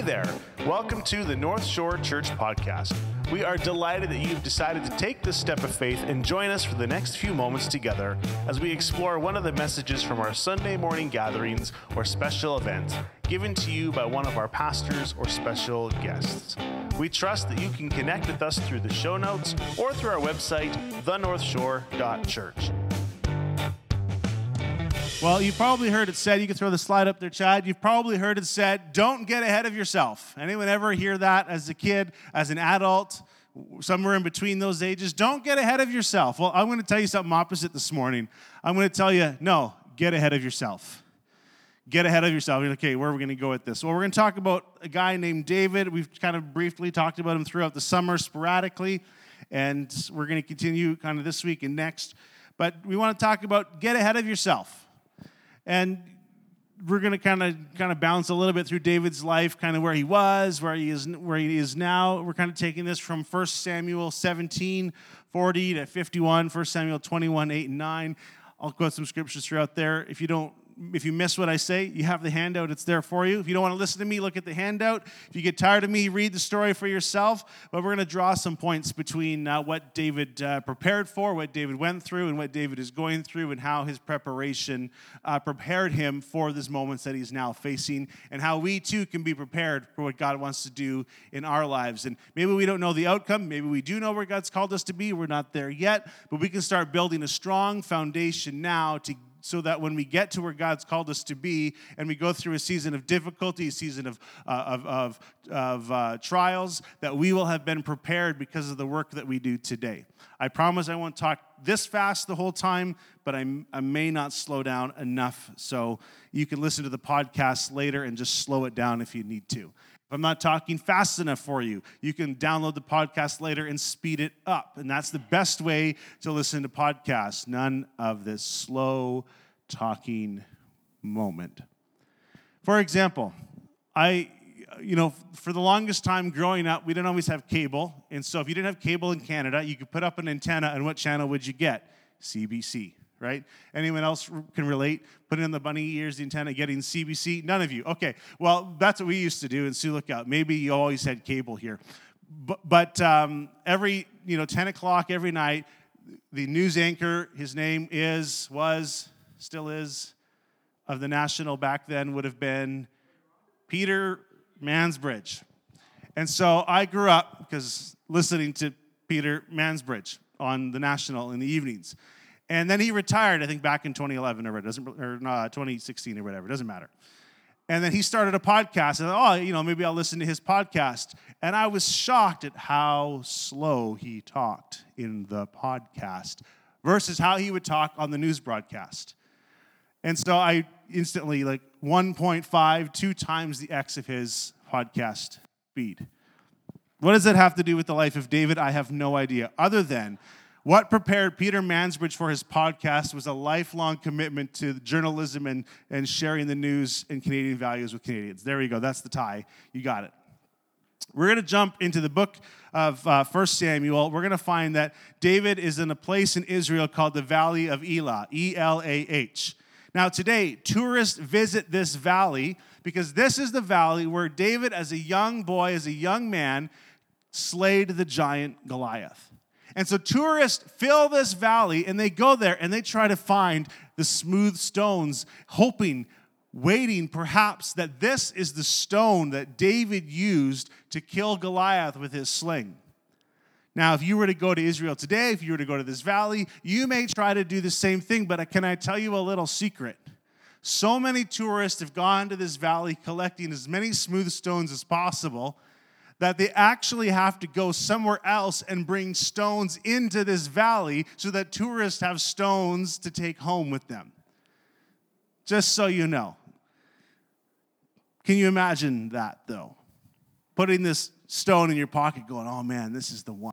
there. Welcome to the North Shore Church Podcast. We are delighted that you've decided to take this step of faith and join us for the next few moments together as we explore one of the messages from our Sunday morning gatherings or special events given to you by one of our pastors or special guests. We trust that you can connect with us through the show notes or through our website, thenorthshore.church. Well, you've probably heard it said, you can throw the slide up there, Chad. You've probably heard it said, don't get ahead of yourself. Anyone ever hear that as a kid, as an adult, somewhere in between those ages? Don't get ahead of yourself. Well, I'm going to tell you something opposite this morning. I'm going to tell you, no, get ahead of yourself. Get ahead of yourself. Okay, where are we going to go with this? Well, we're going to talk about a guy named David. We've kind of briefly talked about him throughout the summer sporadically, and we're going to continue kind of this week and next. But we want to talk about get ahead of yourself. And we're going to kind of bounce a little bit through David's life, kind of where he was, where he is now. We're kind of taking this from 1 Samuel 17:40 to 51, 1 Samuel 21:8 and 9. I'll quote some scriptures throughout there. If you miss what I say, you have the handout. It's there for you. If you don't want to listen to me, look at the handout. If you get tired of me, read the story for yourself. But we're going to draw some points between what David prepared for, what David went through, and what David is going through, and how his preparation prepared him for these moments that he's now facing, and how we too can be prepared for what God wants to do in our lives. And maybe we don't know the outcome. Maybe we do know where God's called us to be. We're not there yet. But we can start building a strong foundation now so that when we get to where God's called us to be, and we go through a season of difficulty, a season of trials, that we will have been prepared because of the work that we do today. I promise I won't talk this fast the whole time, but I may not slow down enough, so you can listen to the podcast later and just slow it down if you need to. If I'm not talking fast enough for you, you can download the podcast later and speed it up. And that's the best way to listen to podcasts. None of this slow talking moment. For example, for the longest time growing up, we didn't always have cable. And so if you didn't have cable in Canada, you could put up an antenna, and what channel would you get? CBC. Right? Anyone else can relate? Putting in the bunny ears, the antenna, getting CBC? None of you. Okay. Well, that's what we used to do in Sioux Lookout. Maybe you always had cable here. But every 10 o'clock every night, the news anchor, his name still is, of the National back then would have been Peter Mansbridge. And so I grew up because listening to Peter Mansbridge on the National in the evenings. And then he retired, I think, back in 2011 or 2016 or whatever. It doesn't matter. And then he started a podcast. And maybe I'll listen to his podcast. And I was shocked at how slow he talked in the podcast versus how he would talk on the news broadcast. And so I instantly, 1.5, 2 times the X of his podcast speed. What does that have to do with the life of David? I have no idea, other than what prepared Peter Mansbridge for his podcast was a lifelong commitment to journalism and sharing the news and Canadian values with Canadians. There you go. That's the tie. You got it. We're going to jump into the book of 1 Samuel. We're going to find that David is in a place in Israel called the Valley of Elah, E-L-A-H. Now, today, tourists visit this valley because this is the valley where David, as a young boy, as a young man, slayed the giant Goliath. And so tourists fill this valley, and they go there, and they try to find the smooth stones, waiting perhaps that this is the stone that David used to kill Goliath with his sling. Now, if you were to go to Israel today, if you were to go to this valley, you may try to do the same thing, but can I tell you a little secret? So many tourists have gone to this valley collecting as many smooth stones as possible that they actually have to go somewhere else and bring stones into this valley so that tourists have stones to take home with them. Just so you know. Can you imagine that, though? Putting this stone in your pocket going, oh man, this is the one.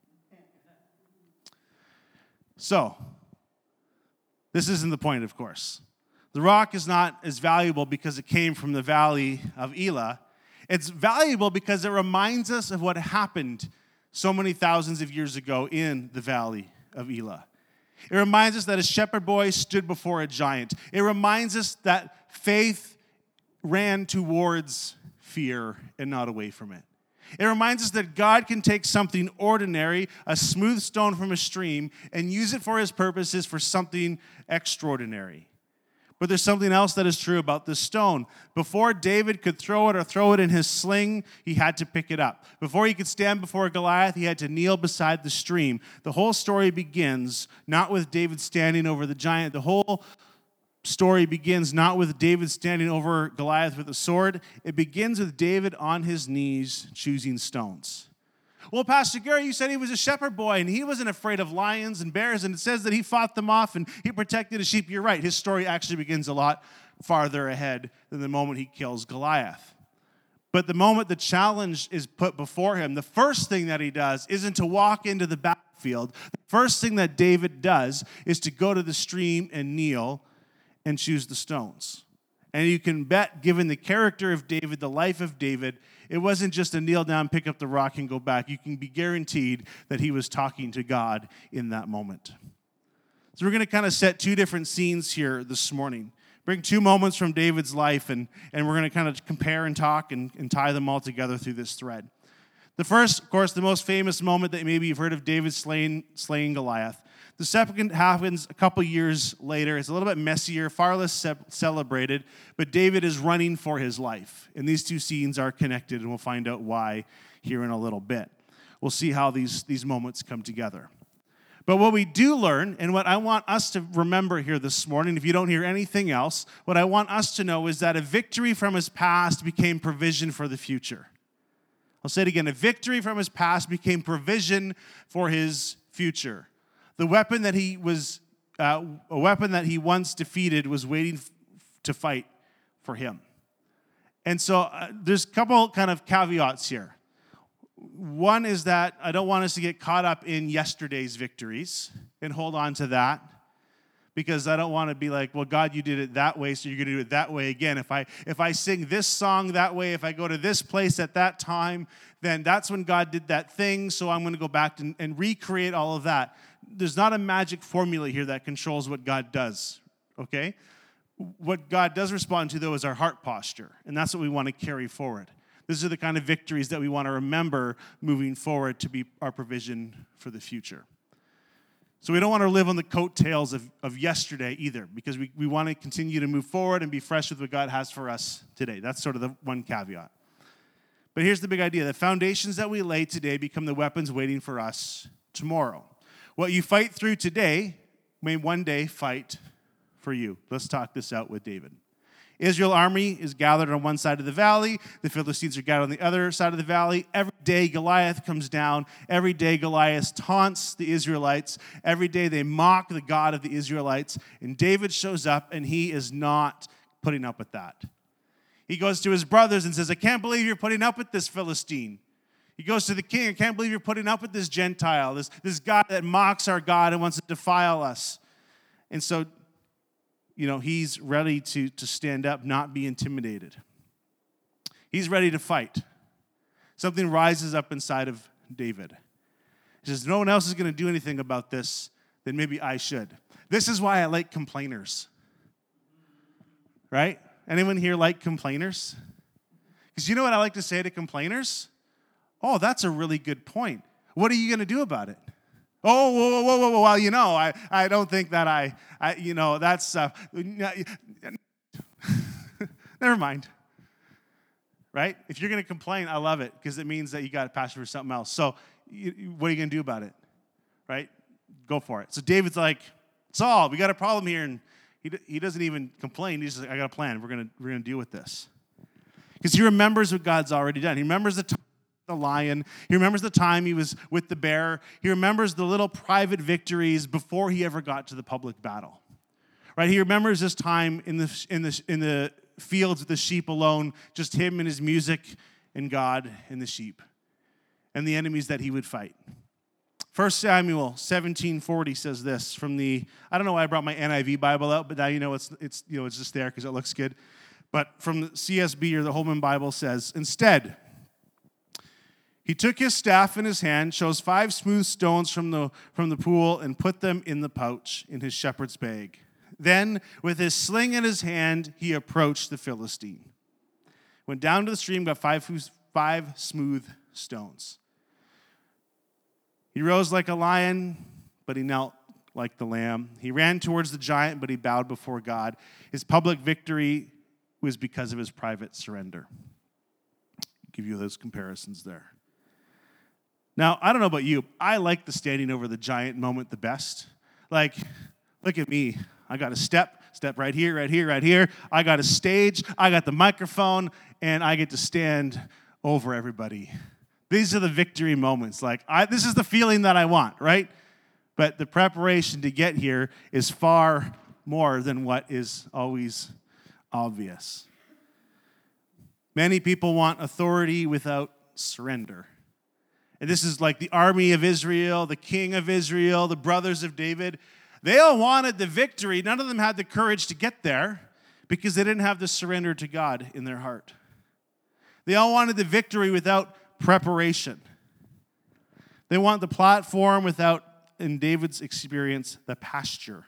So, this isn't the point, of course. The rock is not as valuable because it came from the Valley of Elah. It's valuable because it reminds us of what happened so many thousands of years ago in the Valley of Elah. It reminds us that a shepherd boy stood before a giant. It reminds us that faith ran towards fear and not away from it. It reminds us that God can take something ordinary, a smooth stone from a stream, and use it for his purposes for something extraordinary. But there's something else that is true about this stone. Before David could throw it or throw it in his sling, he had to pick it up. Before he could stand before Goliath, he had to kneel beside the stream. The whole story begins not with David standing over the giant. The whole story begins not with David standing over Goliath with a sword. It begins with David on his knees choosing stones. Well, Pastor Gary, you said he was a shepherd boy and he wasn't afraid of lions and bears, and it says that he fought them off and he protected his sheep. You're right. His story actually begins a lot farther ahead than the moment he kills Goliath. But the moment the challenge is put before him, the first thing that he does isn't to walk into the battlefield. The first thing that David does is to go to the stream and kneel and choose the stones. And you can bet, given the character of David, the life of David, it wasn't just a kneel down, pick up the rock, and go back. You can be guaranteed that he was talking to God in that moment. So we're going to kind of set two different scenes here this morning. Bring two moments from David's life, and we're going to kind of compare and talk and tie them all together through this thread. The first, of course, the most famous moment that maybe you've heard of, David slaying Goliath. The second happens a couple years later. It's a little bit messier, far less celebrated, but David is running for his life. And these two scenes are connected, and we'll find out why here in a little bit. We'll see how these moments come together. But what we do learn, and what I want us to remember here this morning, if you don't hear anything else, what I want us to know is that a victory from his past became provision for the future. I'll say it again. A victory from his past became provision for his future. The weapon that he once defeated was waiting to fight for him. And so there's a couple kind of caveats here. One is that I don't want us to get caught up in yesterday's victories and hold on to that, because I don't want to be like, well, God, you did it that way, so you're going to do it that way again. If I sing this song that way, if I go to this place at that time, then that's when God did that thing, so I'm going to go back and recreate all of that. There's not a magic formula here that controls what God does, okay? What God does respond to, though, is our heart posture, and that's what we want to carry forward. These are the kind of victories that we want to remember moving forward to be our provision for the future. So we don't want to live on the coattails of yesterday either, because we want to continue to move forward and be fresh with what God has for us today. That's sort of the one caveat. But here's the big idea. The foundations that we lay today become the weapons waiting for us tomorrow. What you fight through today may one day fight for you. Let's talk this out with David. Israel army is gathered on one side of the valley. The Philistines are gathered on the other side of the valley. Every day Goliath comes down. Every day Goliath taunts the Israelites. Every day they mock the God of the Israelites. And David shows up, and he is not putting up with that. He goes to his brothers and says, I can't believe you're putting up with this Philistine. He goes to the king, I can't believe you're putting up with this Gentile, this God that mocks our God and wants to defile us. And so, he's ready to stand up, not be intimidated. He's ready to fight. Something rises up inside of David. He says, no one else is going to do anything about this, then maybe I should. This is why I like complainers. Right? Anyone here like complainers? Because you know what I like to say to complainers? Oh, that's a really good point. What are you going to do about it? Oh, whoa. Well, I don't think that that's, never mind. Right? If you're going to complain, I love it, because it means that you got a passion for something else. So what are you going to do about it? Right? Go for it. So David's like, Saul, we got a problem here. And he doesn't even complain. He's just like, I got a plan. We're going to deal with this. Because he remembers what God's already done. He remembers the lion. He remembers the time he was with the bear. He remembers the little private victories before he ever got to the public battle. Right? He remembers his time in the fields with the sheep alone, just him and his music and God and the sheep and the enemies that he would fight. 1 Samuel 17:40 says this from the, I don't know why I brought my NIV Bible out, but now it's just there because it looks good. But from the CSB, or the Holman Bible, says, instead, he took his staff in his hand, chose 5 smooth stones from the pool, and put them in the pouch in his shepherd's bag. Then, with his sling in his hand, he approached the Philistine. went down to the stream, got five smooth stones. He rose like a lion, but he knelt like the lamb. He ran towards the giant, but he bowed before God. His public victory was because of his private surrender. I'll give you those comparisons there. Now, I don't know about you. I like the standing over the giant moment the best. Like, look at me. I got a step right here, right here, right here. I got a stage. I got the microphone, and I get to stand over everybody. These are the victory moments. This is the feeling that I want, right? But the preparation to get here is far more than what is always obvious. Many people want authority without surrender. And this is like the army of Israel, the king of Israel, the brothers of David. They all wanted the victory. None of them had the courage to get there because they didn't have the surrender to God in their heart. They all wanted the victory without preparation. They want the platform without, in David's experience, the pasture.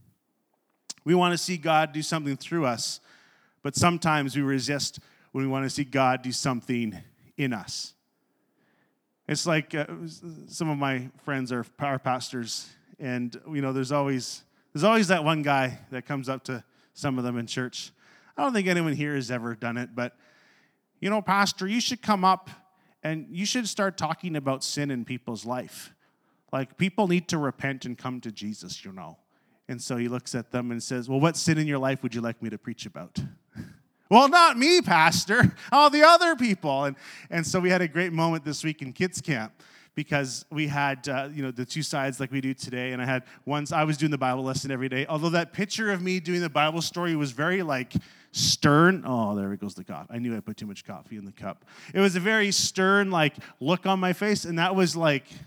We want to see God do something through us, but sometimes we resist when we want to see God do something in us. It's like some of my friends are pastors, and there's always that one guy that comes up to some of them in church. I don't think anyone here has ever done it, but pastor, you should come up and you should start talking about sin in people's life. Like, people need to repent and come to Jesus, And so he looks at them and says, well, what sin in your life would you like me to preach about? Well, not me, pastor, all the other people. And so we had a great moment this week in kids camp because we had, the two sides like we do today. And I was doing the Bible lesson every day. Although that picture of me doing the Bible story was very stern. Oh, there goes the coffee. I knew I put too much coffee in the cup. It was a very stern, look on my face. And that was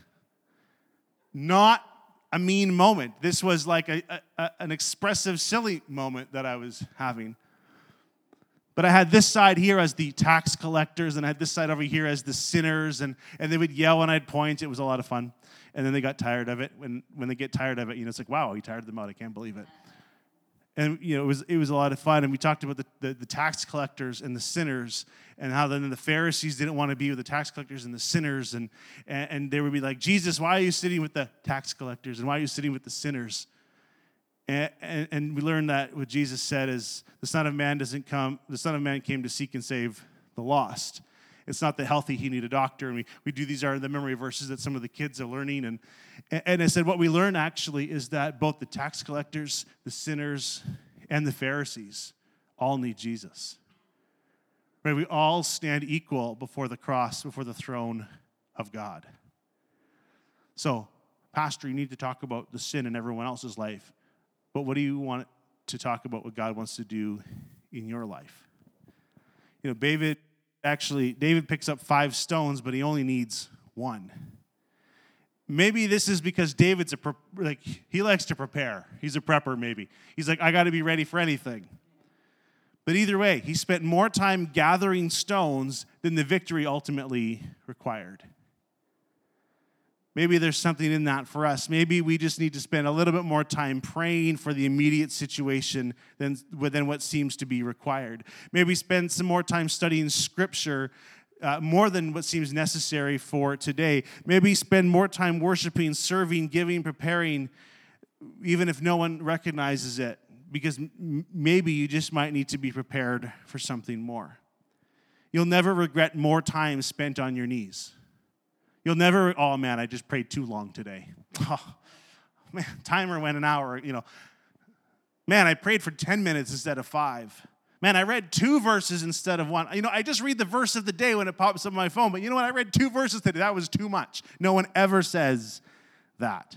not a mean moment. This was an expressive, silly moment that I was having. But I had this side here as the tax collectors, and I had this side over here as the sinners, and they would yell and I'd point. It was a lot of fun. And then they got tired of it. When they get tired of it, it's like, wow, he tired them out. I can't believe it. And it was a lot of fun. And we talked about the tax collectors and the sinners, and how then the Pharisees didn't want to be with the tax collectors and the sinners, and they would be like, Jesus, why are you sitting with the tax collectors, and why are you sitting with the sinners? And we learned that what Jesus said is the Son of Man came to seek and save the lost. It's not the healthy he need a doctor. And we do these are the memory verses that some of the kids are learning. And I said what we learn actually is that both the tax collectors, the sinners, and the Pharisees all need Jesus. Right? We all stand equal before the cross, before the throne of God. So, pastor, you need to talk about the sin in everyone else's life. But what do you want to talk about what God wants to do in your life? David picks up 5 stones, but he only needs 1. Maybe this is because David's he likes to prepare. He's a prepper, maybe. He's like, I got to be ready for anything. But either way, he spent more time gathering stones than the victory ultimately required. Maybe there's something in that for us. Maybe we just need to spend a little bit more time praying for the immediate situation than what seems to be required. Maybe spend some more time studying Scripture more than what seems necessary for today. Maybe spend more time worshiping, serving, giving, preparing, even if no one recognizes it, because maybe you just might need to be prepared for something more. You'll never regret more time spent on your knees. You'll never, oh man, I just prayed too long today. Oh, man, timer went an hour, Man, I prayed for 10 minutes instead of 5. Man, I read 2 verses instead of 1. I just read the verse of the day when it pops up on my phone, but you know what? I read 2 verses today. That was too much. No one ever says that.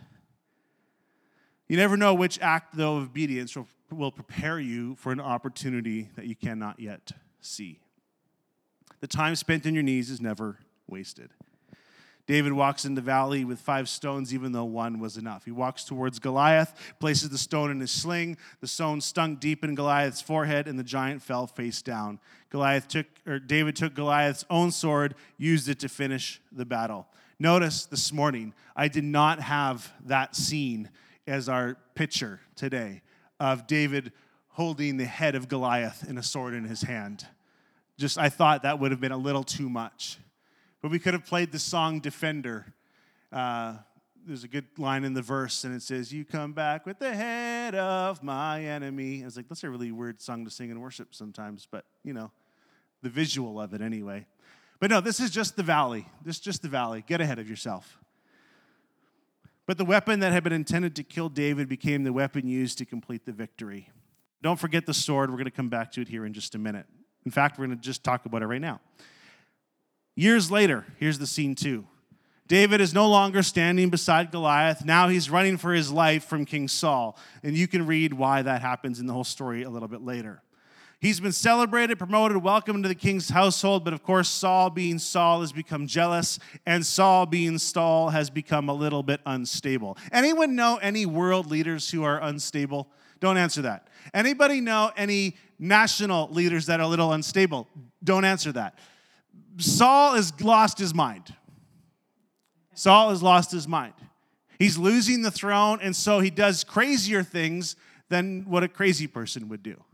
You never know which act, though, of obedience will prepare you for an opportunity that you cannot yet see. The time spent on your knees is never wasted. David walks in the valley with 5 stones, even though 1 was enough. He walks towards Goliath, places the stone in his sling. The stone stunk deep in Goliath's forehead, and the giant fell face down. David took Goliath's own sword, used it to finish the battle. Notice this morning, I did not have that scene as our picture today of David holding the head of Goliath and a sword in his hand. I thought that would have been a little too much. But we could have played the song Defender. There's a good line in the verse, and it says, "You come back with the head of my enemy." I was like, that's a really weird song to sing in worship sometimes, but, the visual of it anyway. But no, this is just the valley. This is just the valley. Get ahead of yourself. But the weapon that had been intended to kill David became the weapon used to complete the victory. Don't forget the sword. We're going to come back to it here in just a minute. In fact, we're going to just talk about it right now. Years later, here's the scene 2. David is no longer standing beside Goliath. Now he's running for his life from King Saul. And you can read why that happens in the whole story a little bit later. He's been celebrated, promoted, welcomed into the king's household. But of course, Saul being Saul has become jealous. And Saul being Saul has become a little bit unstable. Anyone know any world leaders who are unstable? Don't answer that. Anybody know any national leaders that are a little unstable? Don't answer that. Saul has lost his mind. Saul has lost his mind. He's losing the throne, and so he does crazier things than what a crazy person would do.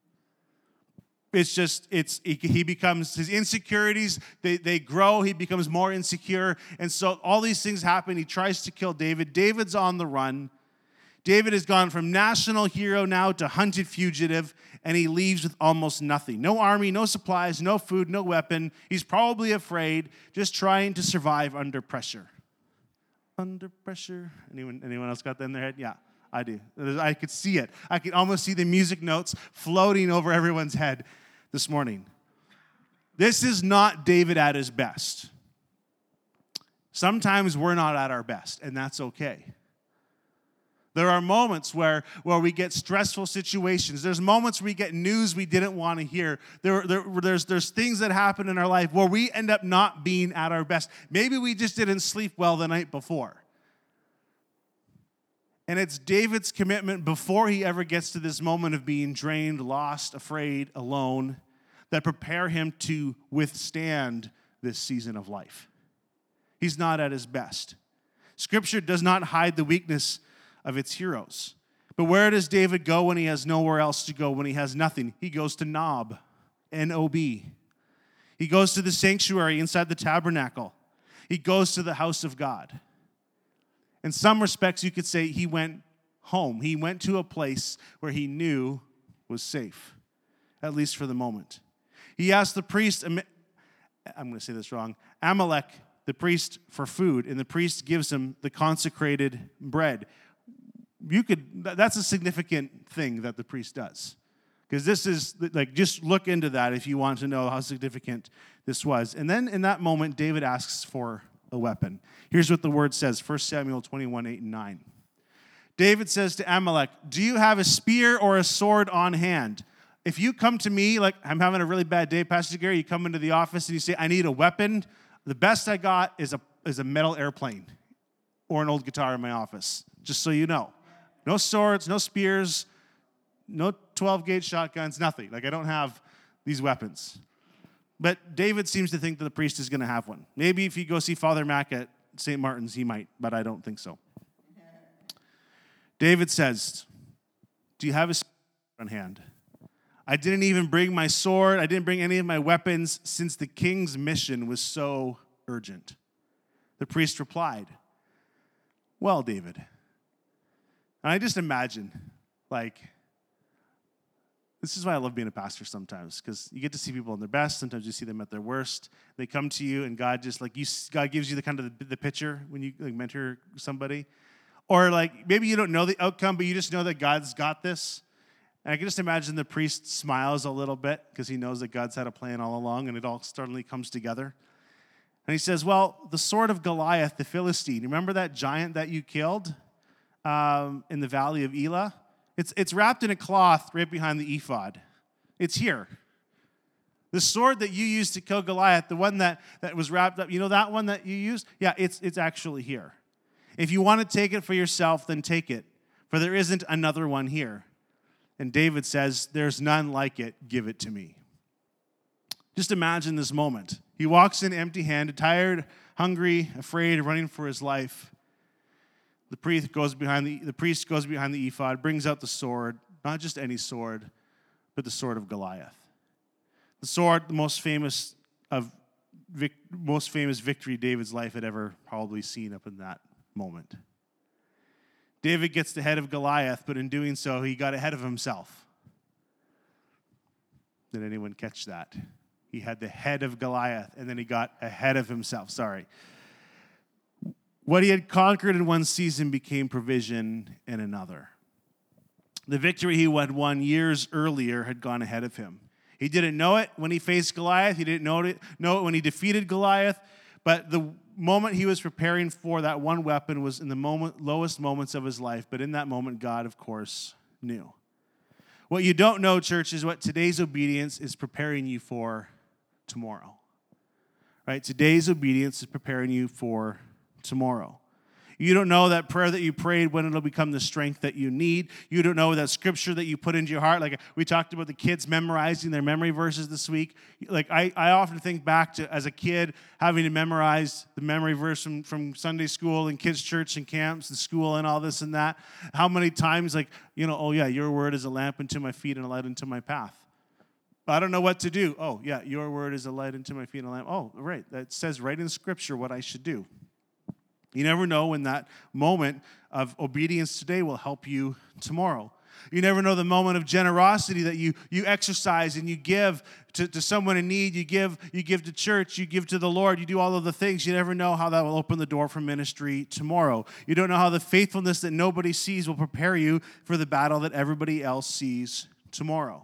He becomes, his insecurities, they grow. He becomes more insecure, and so all these things happen. He tries to kill David. David's on the run. David has gone from national hero now to hunted fugitive, and he leaves with almost nothing. No army, no supplies, no food, no weapon. He's probably afraid, just trying to survive under pressure. Under pressure. Anyone else got that in their head? Yeah, I do. I could see it. I could almost see the music notes floating over everyone's head this morning. This is not David at his best. Sometimes we're not at our best, and that's okay. There are moments where we get stressful situations. There's moments where we get news we didn't want to hear. There's things that happen in our life where we end up not being at our best. Maybe we just didn't sleep well the night before. And it's David's commitment before he ever gets to this moment of being drained, lost, afraid, alone, that prepare him to withstand this season of life. He's not at his best. Scripture does not hide the weakness of its heroes. But where does David go when he has nowhere else to go, when he has nothing? He goes to Nob, N-O-B. He goes to the sanctuary inside the tabernacle. He goes to the house of God. In some respects, you could say he went home. He went to a place where he knew was safe, at least for the moment. He asked the priest, I'm going to say this wrong, Amalek, the priest, for food, and the priest gives him the consecrated bread. That's a significant thing that the priest does. Because this is, just look into that if you want to know how significant this was. And then in that moment, David asks for a weapon. Here's what the word says, 1 Samuel 21, 8 and 9. David says to Amalek, "Do you have a spear or a sword on hand? If you come to me, like I'm having a really bad day, Pastor Gary, you come into the office and you say, I need a weapon. The best I got is a metal airplane or an old guitar in my office, just so you know. No swords, no spears, no 12-gauge shotguns, nothing. I don't have these weapons." But David seems to think that the priest is going to have one. Maybe if you go see Father Mac at St. Martin's, he might, but I don't think so. David says, "Do you have a spear on hand? I didn't even bring my sword. I didn't bring any of my weapons since the king's mission was so urgent." The priest replied, "Well, David." And I just imagine, this is why I love being a pastor sometimes, because you get to see people at their best. Sometimes you see them at their worst. They come to you, and God just God gives you the kind of the picture when you mentor somebody, or maybe you don't know the outcome, but you just know that God's got this. And I can just imagine the priest smiles a little bit because he knows that God's had a plan all along, and it all suddenly comes together. And he says, "Well, the sword of Goliath, the Philistine. Remember that giant that you killed in the valley of Elah? It's wrapped in a cloth right behind the ephod. It's here. The sword that you used to kill Goliath, the one that was wrapped up, that one that you used? Yeah, it's actually here. If you want to take it for yourself, then take it, for there isn't another one here." And David says, "There's none like it. Give it to me." Just imagine this moment. He walks in empty-handed, tired, hungry, afraid, running for his life. The priest goes behind the ephod, brings out the sword, not just any sword, but the sword of Goliath. The sword, the most famous victory David's life had ever probably seen up in that moment. David gets the head of Goliath, but in doing so, he got ahead of himself. Did anyone catch that? He had the head of Goliath, and then he got ahead of himself. Sorry. What he had conquered in one season became provision in another. The victory he had won years earlier had gone ahead of him. He didn't know it when he faced Goliath. He didn't know it when he defeated Goliath. But the moment he was preparing for that one weapon was in the lowest moments of his life. But in that moment, God, of course, knew. What you don't know, church, is what today's obedience is preparing you for tomorrow. Right? Today's obedience is preparing you for tomorrow. You don't know that prayer that you prayed when it'll become the strength that you need. You don't know that scripture that you put into your heart. Like we talked about the kids memorizing their memory verses this week. Like I often think back to as a kid having to memorize the memory verse from Sunday school and kids' church and camps and school and all this and that. How many times oh yeah, your word is a lamp unto my feet and a light unto my path. I don't know what to do. Oh yeah, your word is a light unto my feet and a lamp. Oh, right. That says right in scripture what I should do. You never know when that moment of obedience today will help you tomorrow. You never know the moment of generosity that you exercise and you give to someone in need. You give to church. You give to the Lord. You do all of the things. You never know how that will open the door for ministry tomorrow. You don't know how the faithfulness that nobody sees will prepare you for the battle that everybody else sees tomorrow.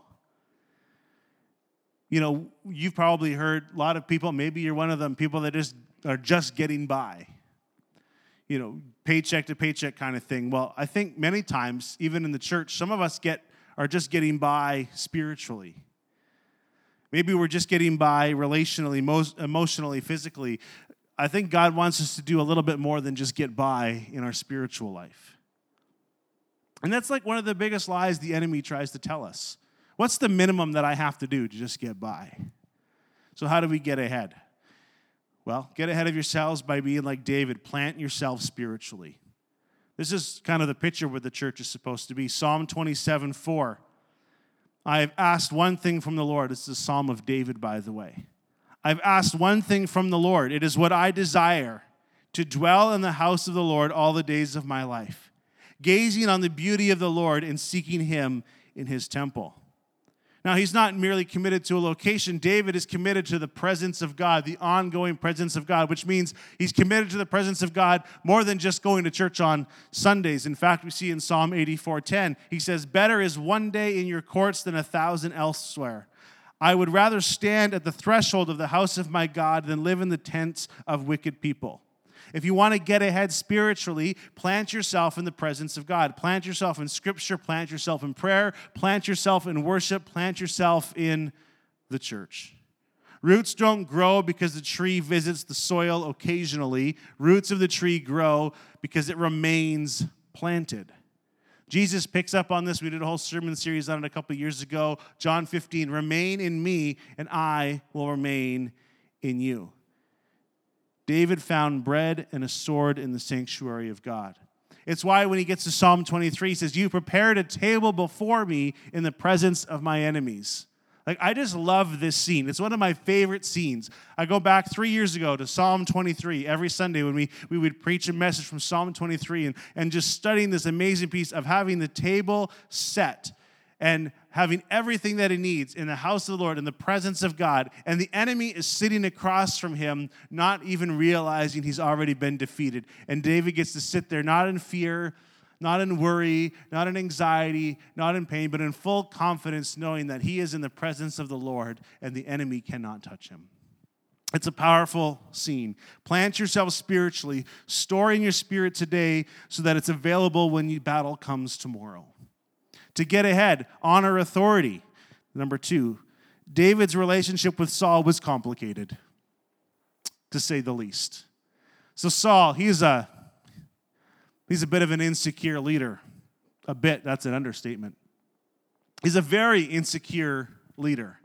You know, you've probably heard a lot of people, maybe you're one of them, people that are just getting by. You know, paycheck to paycheck kind of thing. Well, I think many times, even in the church, some of us are just getting by spiritually. Maybe we're just getting by relationally, emotionally, physically. I think God wants us to do a little bit more than just get by in our spiritual life. And that's like one of the biggest lies the enemy tries to tell us. What's the minimum that I have to do to just get by? So how do we get ahead? Well, get ahead of yourselves by being like David. Plant yourself spiritually. This is kind of the picture where the church is supposed to be. Psalm 27:4. I have asked one thing from the Lord. It's the Psalm of David, by the way. I've asked one thing from the Lord. It is what I desire, to dwell in the house of the Lord all the days of my life, gazing on the beauty of the Lord and seeking him in his temple. Now, he's not merely committed to a location. David is committed to the presence of God, the ongoing presence of God, which means he's committed to the presence of God more than just going to church on Sundays. In fact, we see in Psalm 84:10, he says, "Better is one day in your courts than 1,000 elsewhere. I would rather stand at the threshold of the house of my God than live in the tents of wicked people." If you want to get ahead spiritually, plant yourself in the presence of God. Plant yourself in Scripture. Plant yourself in prayer. Plant yourself in worship. Plant yourself in the church. Roots don't grow because the tree visits the soil occasionally. Roots of the tree grow because it remains planted. Jesus picks up on this. We did a whole sermon series on it a couple of years ago. John 15, "Remain in me, and I will remain in you." David found bread and a sword in the sanctuary of God. It's why when he gets to Psalm 23, he says, "You prepared a table before me in the presence of my enemies." Like, I just love this scene. It's one of my favorite scenes. I go back 3 years ago to Psalm 23 every Sunday when we would preach a message from Psalm 23 and just studying this amazing piece of having the table set and having everything that he needs in the house of the Lord, in the presence of God, and the enemy is sitting across from him, not even realizing he's already been defeated. And David gets to sit there, not in fear, not in worry, not in anxiety, not in pain, but in full confidence, knowing that he is in the presence of the Lord and the enemy cannot touch him. It's a powerful scene. Plant yourself spiritually, store in your spirit today so that it's available when your battle comes tomorrow. To get ahead, honor authority. Number 2, David's relationship with Saul was complicated, to say the least. So Saul, he's a bit of an insecure leader. A bit, that's an understatement. He's a very insecure leader.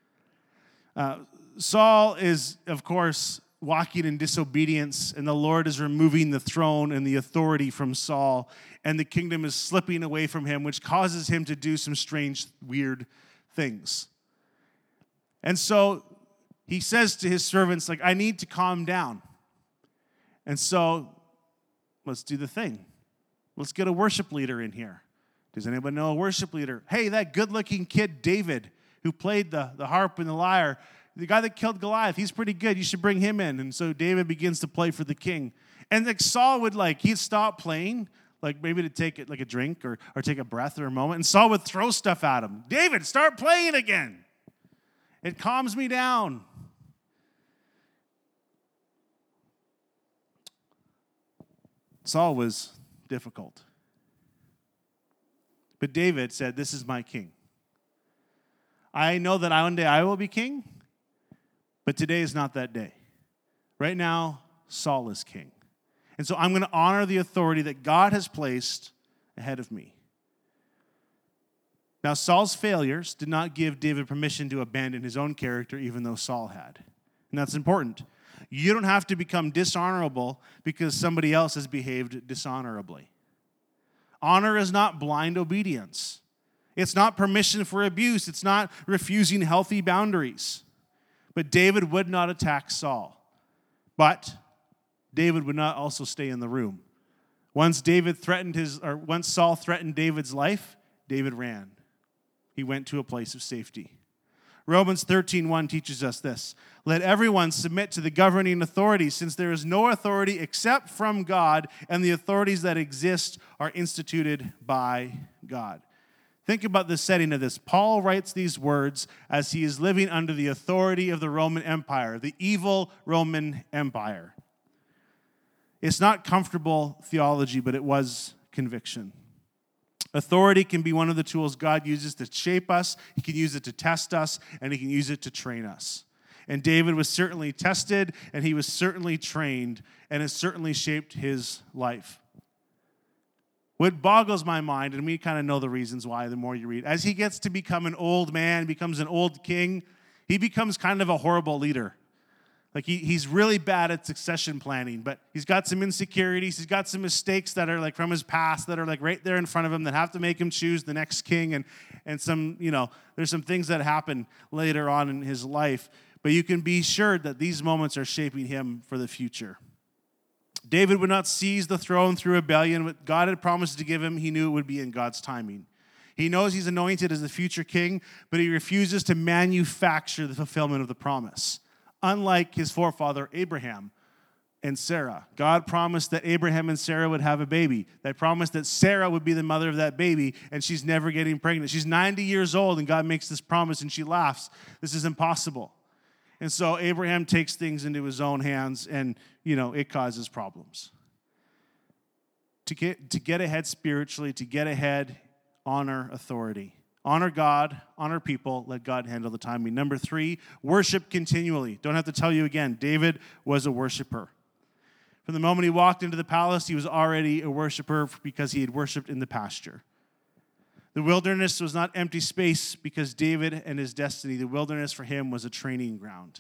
Saul is, of course, walking in disobedience, and the Lord is removing the throne and the authority from Saul, and the kingdom is slipping away from him, which causes him to do some strange, weird things. And so he says to his servants, like, I need to calm down. And so let's do the thing. Let's get a worship leader in here. Does anyone know a worship leader? Hey, that good-looking kid, David, who played the harp and the lyre, the guy that killed Goliath, he's pretty good. You should bring him in. And so David begins to play for the king. And like Saul would he'd stop playing, like maybe to take it like a drink or take a breath or a moment. And Saul would throw stuff at him. David, start playing again. It calms me down. Saul was difficult. But David said, this is my king. I know that one day I will be king, but today is not that day. Right now, Saul is king. And so I'm going to honor the authority that God has placed ahead of me. Now, Saul's failures did not give David permission to abandon his own character, even though Saul had. And that's important. You don't have to become dishonorable because somebody else has behaved dishonorably. Honor is not blind obedience. It's not permission for abuse. It's not refusing healthy boundaries. But David would not attack Saul. But David would not also stay in the room. Once Saul threatened David's life, David ran. He went to a place of safety. Romans 13:1 teaches us this. Let everyone submit to the governing authorities, since there is no authority except from God, and the authorities that exist are instituted by God. Think about the setting of this. Paul writes these words as he is living under the authority of the Roman Empire, the evil Roman Empire. It's not comfortable theology, but it was conviction. Authority can be one of the tools God uses to shape us. He can use it to test us, and he can use it to train us. And David was certainly tested, and he was certainly trained, and it certainly shaped his life. What boggles my mind, and we kind of know the reasons why the more you read, as he gets to become an old man, becomes an old king, he becomes kind of a horrible leader. Like he's really bad at succession planning, but he's got some insecurities. He's got some mistakes that are like from his past that are like right there in front of him that have to make him choose the next king. And some, there's some things that happen later on in his life. But you can be sure that these moments are shaping him for the future. David would not seize the throne through rebellion. What God had promised to give him, he knew it would be in God's timing. He knows he's anointed as the future king, but he refuses to manufacture the fulfillment of the promise. Unlike his forefather Abraham and Sarah, God promised that Abraham and Sarah would have a baby. They promised that Sarah would be the mother of that baby, and she's never getting pregnant. She's 90 years old, and God makes this promise, and she laughs. This is impossible. And so Abraham takes things into his own hands, and, it causes problems. To get ahead spiritually, to get ahead, honor authority. Honor God, honor people, let God handle the timing. Number 3, worship continually. Don't have to tell you again, David was a worshiper. From the moment he walked into the palace, he was already a worshiper because he had worshiped in the pasture. The wilderness was not empty space because David and his destiny, the wilderness for him was a training ground.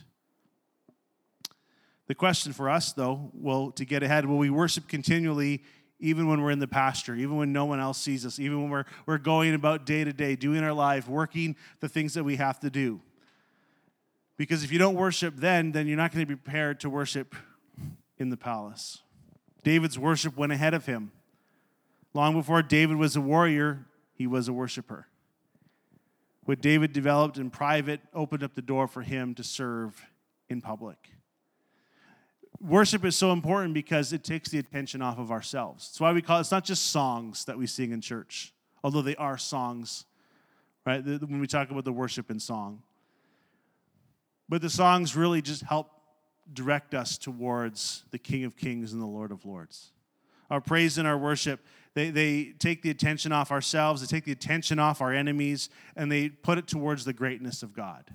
The question for us, though, to get ahead, will we worship continually even when we're in the pasture, even when no one else sees us, even when we're going about day to day, doing our life, working the things that we have to do? Because if you don't worship then you're not going to be prepared to worship in the palace. David's worship went ahead of him. Long before David was a warrior, he was a worshiper. What David developed in private opened up the door for him to serve in public. Worship is so important because it takes the attention off of ourselves. That's why it's not just songs that we sing in church, although they are songs, right? When we talk about the worship in song. But the songs really just help direct us towards the King of Kings and the Lord of Lords. Our praise and our worship, they take the attention off ourselves, they take the attention off our enemies, and they put it towards the greatness of God.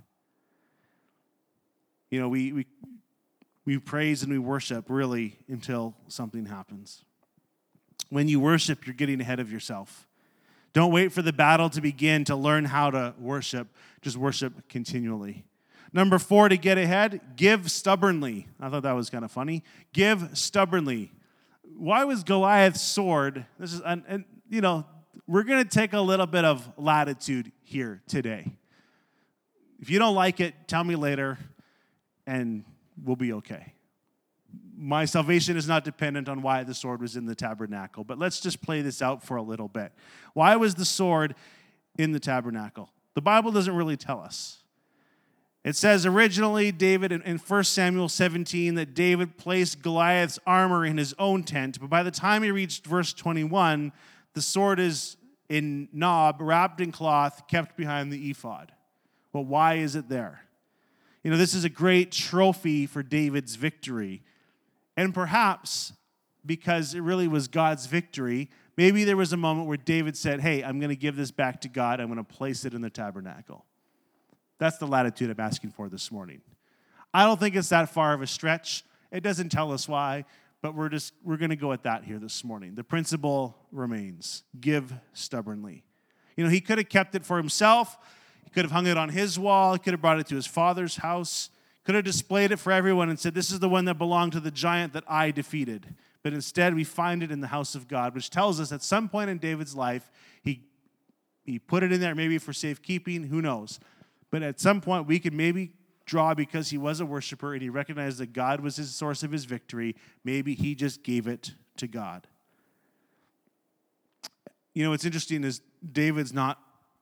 We praise and we worship really until something happens. When you worship, you're getting ahead of yourself. Don't wait for the battle to begin to learn how to worship. Just worship continually. Number 4, to get ahead, give stubbornly. I thought that was kind of funny. Give stubbornly. Why was Goliath's sword? We're going to take a little bit of latitude here today. If you don't like it, tell me later, and we'll be okay. My salvation is not dependent on why the sword was in the tabernacle, but let's just play this out for a little bit. Why was the sword in the tabernacle? The Bible doesn't really tell us. It says originally, David, in 1 Samuel 17, that David placed Goliath's armor in his own tent, but by the time he reached verse 21, the sword is in knob, wrapped in cloth, kept behind the ephod. Well, why is it there? You know, this is a great trophy for David's victory. And perhaps because it really was God's victory, maybe there was a moment where David said, hey, I'm going to give this back to God. I'm going to place it in the tabernacle. That's the latitude I'm asking for this morning. I don't think it's that far of a stretch. It doesn't tell us why, but we're going to go at that here this morning. The principle remains: give stubbornly. You know, he could have kept it for himself. He could have hung it on his wall. He could have brought it to his father's house. Could have displayed it for everyone and said, this is the one that belonged to the giant that I defeated. But instead, we find it in the house of God, which tells us at some point in David's life, he put it in there maybe for safekeeping. Who knows? But at some point, we could maybe draw, because he was a worshiper and he recognized that God was his source of his victory, maybe he just gave it to God. You know, what's interesting is David's not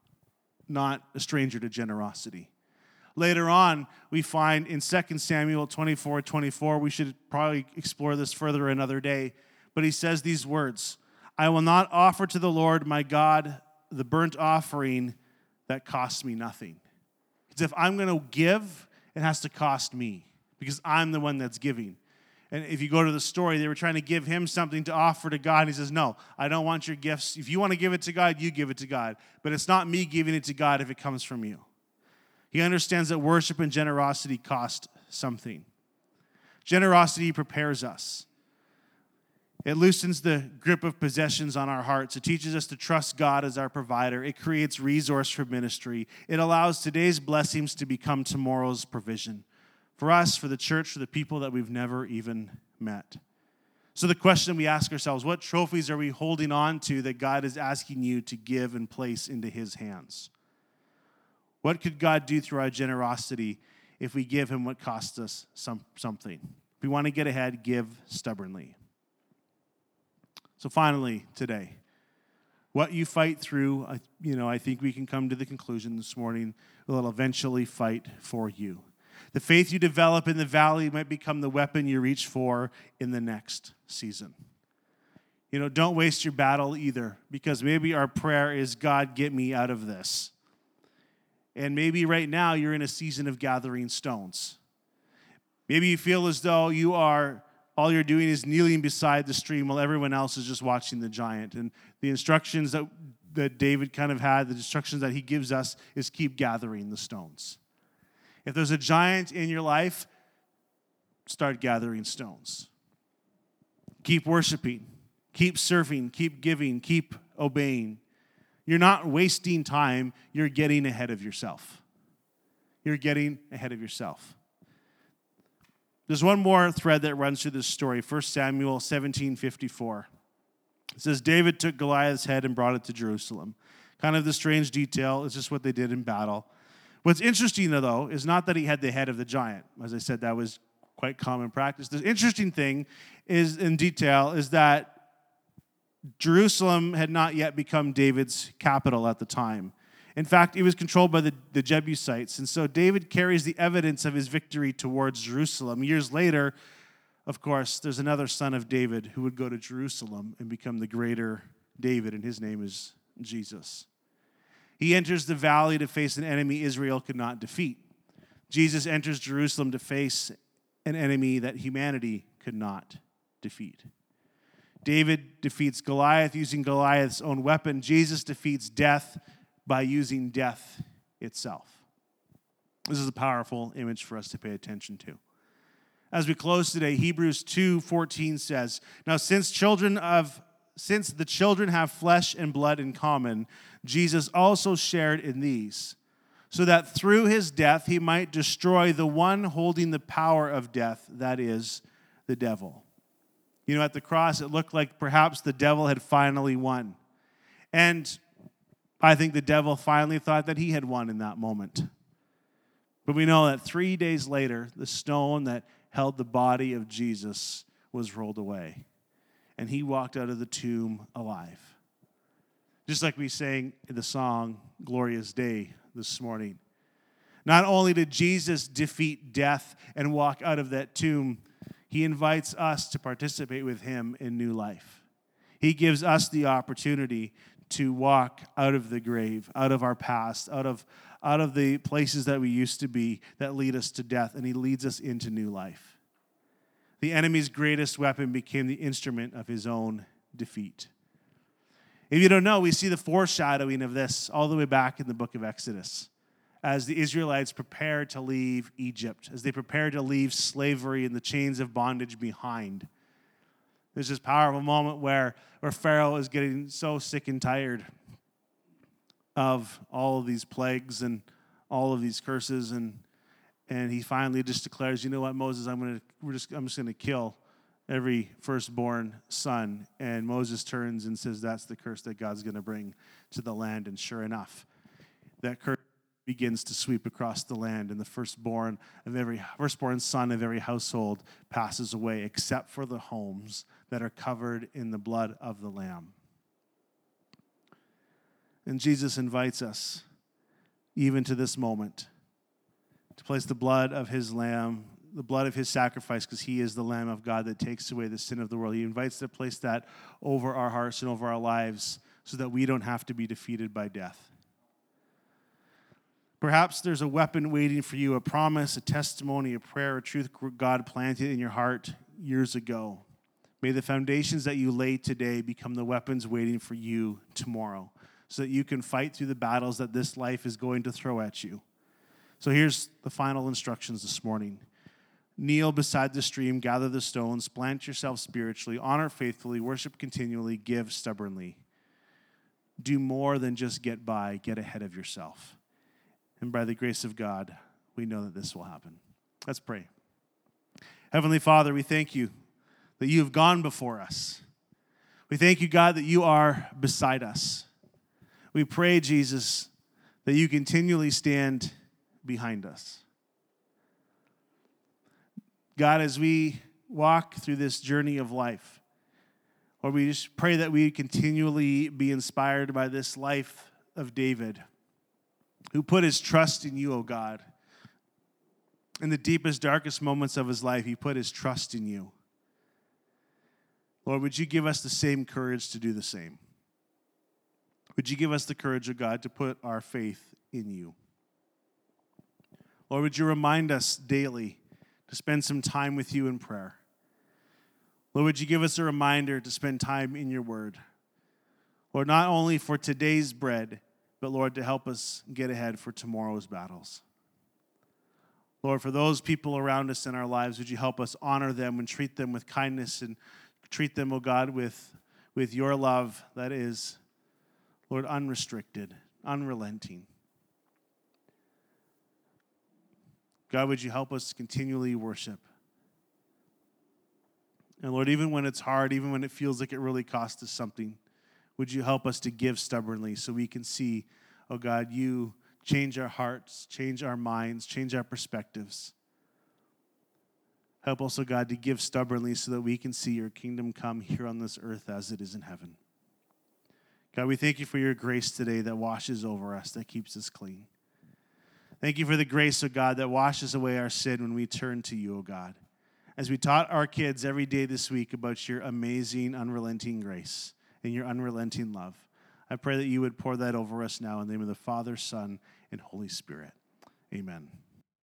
a stranger to generosity. Later on, we find in 2 Samuel 24:24, we should probably explore this further another day, but he says these words: I will not offer to the Lord my God the burnt offering that costs me nothing. Because if I'm going to give, it has to cost me, because I'm the one that's giving. And if you go to the story, they were trying to give him something to offer to God. And he says, no, I don't want your gifts. If you want to give it to God, you give it to God. But it's not me giving it to God if it comes from you. He understands that worship and generosity cost something. Generosity prepares us. It loosens the grip of possessions on our hearts. It teaches us to trust God as our provider. It creates resource for ministry. It allows today's blessings to become tomorrow's provision. For us, for the church, for the people that we've never even met. So the question we ask ourselves, what trophies are we holding on to that God is asking you to give and place into his hands? What could God do through our generosity if we give him what costs us something? If we want to get ahead, give stubbornly. So finally, today, what you fight through, I think we can come to the conclusion this morning, will eventually fight for you. The faith you develop in the valley might become the weapon you reach for in the next season. You know, don't waste your battle either, because maybe our prayer is, God, get me out of this. And maybe right now you're in a season of gathering stones. Maybe you feel as though all you're doing is kneeling beside the stream while everyone else is just watching the giant. And the instructions that David kind of had, the instructions that he gives us, is keep gathering the stones. If there's a giant in your life, start gathering stones. Keep worshiping, keep serving, keep giving, keep obeying. You're not wasting time, you're getting ahead of yourself. You're getting ahead of yourself. There's one more thread that runs through this story, 1 Samuel 17:54. It says, David took Goliath's head and brought it to Jerusalem. Kind of the strange detail, it's just what they did in battle. What's interesting, though, is not that he had the head of the giant. As I said, that was quite common practice. The interesting thing is, in detail, is that Jerusalem had not yet become David's capital at the time. In fact, it was controlled by the Jebusites. And so David carries the evidence of his victory towards Jerusalem. Years later, of course, there's another son of David who would go to Jerusalem and become the greater David, and his name is Jesus. He enters the valley to face an enemy Israel could not defeat. Jesus enters Jerusalem to face an enemy that humanity could not defeat. David defeats Goliath using Goliath's own weapon. Jesus defeats death by using death itself. This is a powerful image for us to pay attention to. As we close today, Hebrews 2:14 says, now since the children have flesh and blood in common, Jesus also shared in these, so that through his death he might destroy the one holding the power of death, that is, the devil. You know, at the cross, it looked like perhaps the devil had finally won. And I think the devil finally thought that he had won in that moment. But we know that 3 days later, the stone that held the body of Jesus was rolled away, and he walked out of the tomb alive. Just like we sang in the song, Glorious Day, this morning. Not only did Jesus defeat death and walk out of that tomb, he invites us to participate with him in new life. He gives us the opportunity to walk out of the grave, out of our past, out of the places that we used to be that lead us to death, and he leads us into new life. The enemy's greatest weapon became the instrument of his own defeat. If you don't know, we see the foreshadowing of this all the way back in the book of Exodus, as the Israelites prepare to leave Egypt, as they prepare to leave slavery and the chains of bondage behind. There's this powerful moment where Pharaoh is getting so sick and tired of all of these plagues and all of these curses, and he finally just declares, you know what, Moses, I'm just going to kill every firstborn son. And Moses turns and says, that's the curse that God's going to bring to the land. And sure enough, that curse begins to sweep across the land, and the firstborn son of every household passes away, except for the homes that are covered in the blood of the Lamb. And Jesus invites us, even to this moment, to place the blood of his Lamb, the blood of his sacrifice, because he is the Lamb of God that takes away the sin of the world. He invites to place that over our hearts and over our lives so that we don't have to be defeated by death. Perhaps there's a weapon waiting for you, a promise, a testimony, a prayer, a truth God planted in your heart years ago. May the foundations that you lay today become the weapons waiting for you tomorrow, so that you can fight through the battles that this life is going to throw at you. So here's the final instructions this morning. Kneel beside the stream, gather the stones, plant yourself spiritually, honor faithfully, worship continually, give stubbornly. Do more than just get by, get ahead of yourself. And by the grace of God, we know that this will happen. Let's pray. Heavenly Father, we thank you that you have gone before us. We thank you, God, that you are beside us. We pray, Jesus, that you continually stand behind us. God, as we walk through this journey of life, Lord, we just pray that we continually be inspired by this life of David, who put his trust in you, O God. In the deepest, darkest moments of his life, he put his trust in you. Lord, would you give us the same courage to do the same? Would you give us the courage, O God, to put our faith in you? Lord, would you remind us daily to spend some time with you in prayer? Lord, would you give us a reminder to spend time in your word? Lord, not only for today's bread, but Lord, to help us get ahead for tomorrow's battles. Lord, for those people around us in our lives, would you help us honor them and treat them with kindness and treat them, oh God, with your love that is, Lord, unrestricted, unrelenting. God, would you help us continually worship? And Lord, even when it's hard, even when it feels like it really costs us something, would you help us to give stubbornly so we can see, oh God, you change our hearts, change our minds, change our perspectives. Help us, oh God, to give stubbornly so that we can see your kingdom come here on this earth as it is in heaven. God, we thank you for your grace today that washes over us, that keeps us clean. Thank you for the grace, oh God, that washes away our sin when we turn to you, oh God. As we taught our kids every day this week about your amazing, unrelenting grace and your unrelenting love, I pray that you would pour that over us now in the name of the Father, Son, and Holy Spirit. Amen.